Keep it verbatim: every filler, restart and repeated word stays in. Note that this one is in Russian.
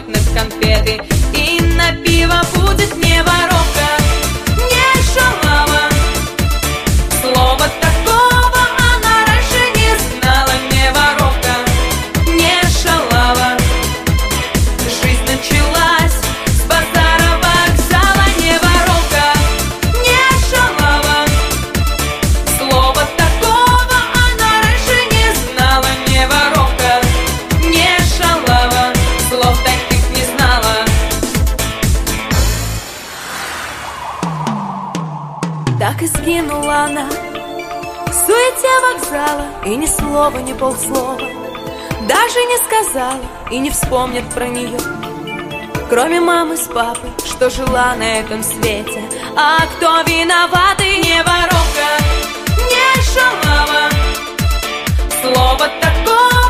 пахнут конфеты, и на пиво будет не воровка, не шалава. Слова такого она раньше не знала, не воровка, не шалава. Жизнь началась с базара вокзала, не воровка, не шалава. Слова такого она раньше не знала, не воровка, не шалава. Слов таких не знала. Так и сгинула она в суете вокзала, и ни слова, ни полслова даже не сказала, и не вспомнят про нее, кроме мамы с папой, что жила на этом свете. А кто виноватый? Не воровка, не шалава. Слова такого